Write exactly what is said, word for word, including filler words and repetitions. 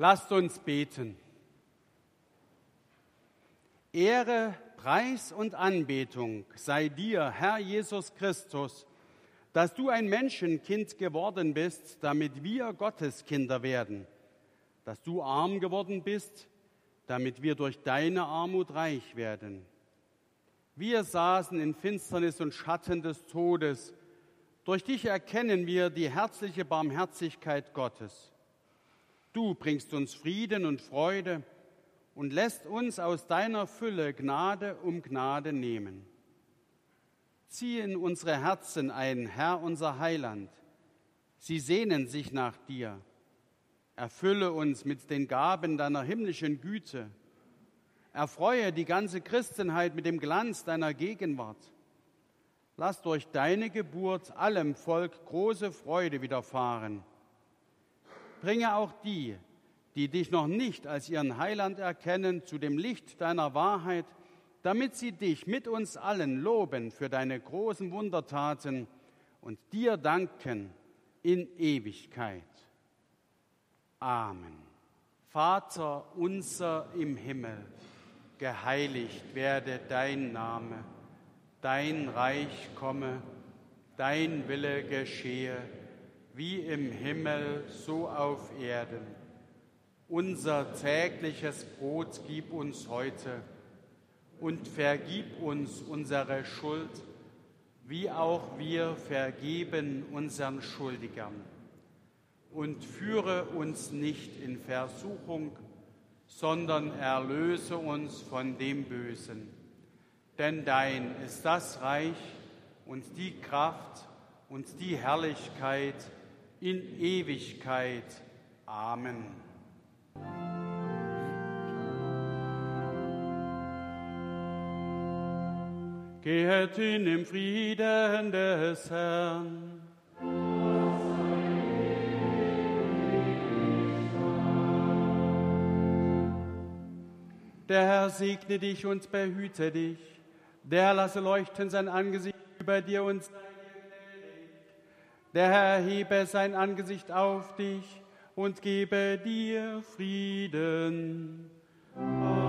Lasst uns beten. Ehre, Preis und Anbetung sei dir, Herr Jesus Christus, dass du ein Menschenkind geworden bist, damit wir Gottes Kinder werden, dass du arm geworden bist, damit wir durch deine Armut reich werden. Wir saßen in Finsternis und Schatten des Todes. Durch dich erkennen wir die herzliche Barmherzigkeit Gottes. Du bringst uns Frieden und Freude und lässt uns aus deiner Fülle Gnade um Gnade nehmen. Zieh in unsere Herzen ein, Herr, unser Heiland. Sie sehnen sich nach dir. Erfülle uns mit den Gaben deiner himmlischen Güte. Erfreue die ganze Christenheit mit dem Glanz deiner Gegenwart. Lass durch deine Geburt allem Volk große Freude widerfahren. Bringe auch die, die dich noch nicht als ihren Heiland erkennen, zu dem Licht deiner Wahrheit, damit sie dich mit uns allen loben für deine großen Wundertaten und dir danken in Ewigkeit. Amen. Vater unser im Himmel, geheiligt werde dein Name, dein Reich komme, dein Wille geschehe, wie im Himmel, so auf Erden. Unser tägliches Brot gib uns heute und vergib uns unsere Schuld, wie auch wir vergeben unseren Schuldigern. Und führe uns nicht in Versuchung, sondern erlöse uns von dem Bösen. Denn dein ist das Reich und die Kraft und die Herrlichkeit in Ewigkeit. Amen. Gehet in dem Frieden des Herrn. Der Herr segne dich und behüte dich. Der Herr lasse leuchten sein Angesicht über dir und sei dir gnädig. Der Herr erhebe sein Angesicht auf dich und gebe dir Frieden. Amen.